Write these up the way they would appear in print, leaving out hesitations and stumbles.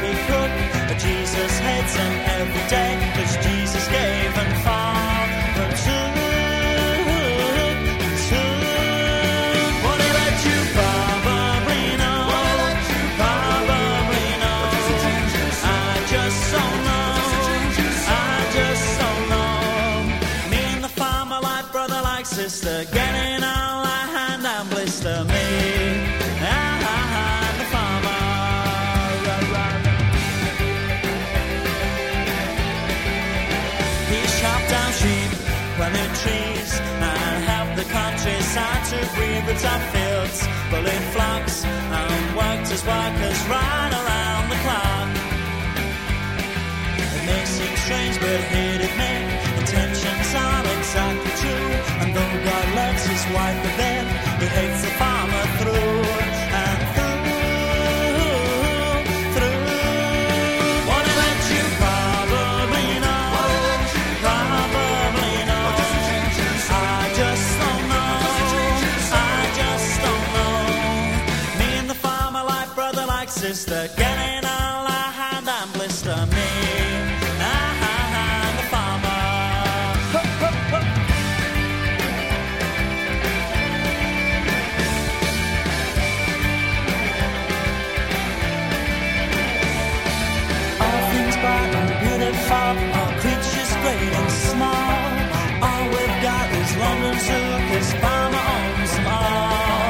he cook. Jesus hates him every day, 'cause Jesus gave and Father took. What he let you probably know, probably know. I just don't know, I just don't know. Me and the farmer like brother like sister, getting on like hand and blister. Me and the farmer. He chopped down sheep, planted trees, and helped the countryside to breathe. With our fields, bullet flocks, and worked as workers right around the clock. It may seem strange, but here it may. Intentions are exactly true, and though God loves his wife a bit, he hates the farmer through and through. What he let you probably know, probably know. I just don't know, I just don't know. Me and the farmer like brother like sister, getting on like hand and blister. Me and the farmer. Ho, ho, ho. All things bright and beautiful, all creatures great and small. All we've got is London Zoo, 'cause farmer owns them all.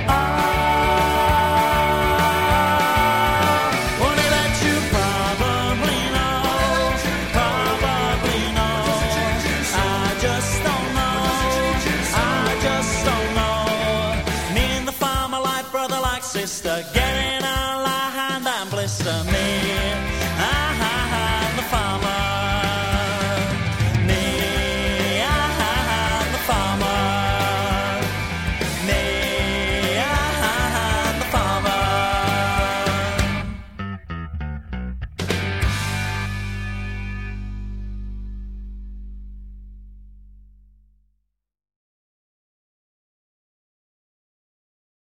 What he let you probably know, probably know. I just don't know, I just don't know. Me and the farmer like brother like sister, getting